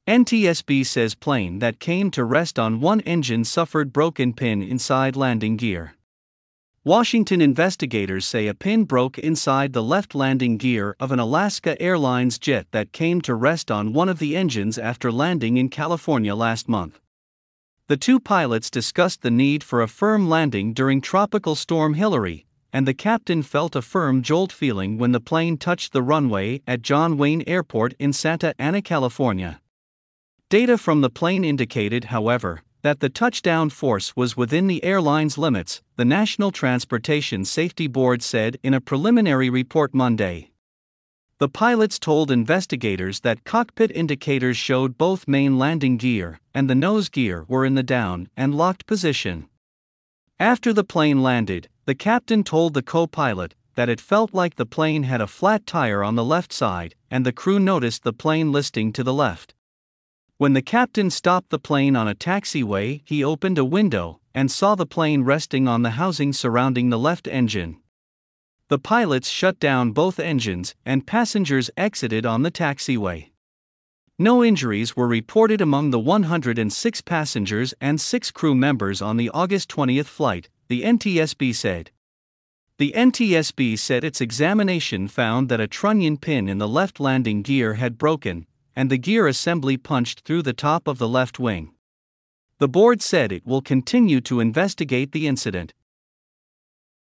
NTSB says plane that came to rest on one engine suffered broken pin inside landing gear. Washington investigators say a pin broke inside the left landing gear of an Alaska Airlines jet that came to rest on one of the engines after landing in California last month. The two pilots discussed the need for a firm landing during Tropical Storm Hilary, and the captain felt a firm jolt feeling when the plane touched the runway at John Wayne Airport in Santa Ana, California. Data from the plane indicated, however, that the touchdown force was within the airline's limits, the National Transportation Safety Board said in a preliminary report Monday. The pilots told investigators that cockpit indicators showed both main landing gear and the nose gear were in the down and locked position. After the plane landed, the captain told the co-pilot that it felt like the plane had a flat tire on the left side, and the crew noticed the plane listing to the left. When the captain stopped the plane on a taxiway, he opened a window and saw the plane resting on the housing surrounding the left engine. The pilots shut down both engines and passengers exited on the taxiway. No injuries were reported among the 106 passengers and 6 crew members on the August 20 flight, the NTSB said. The NTSB said its examination found that a trunnion pin in the left landing gear had broken, and the gear assembly punched through the top of the left wing. The board said it will continue to investigate the incident.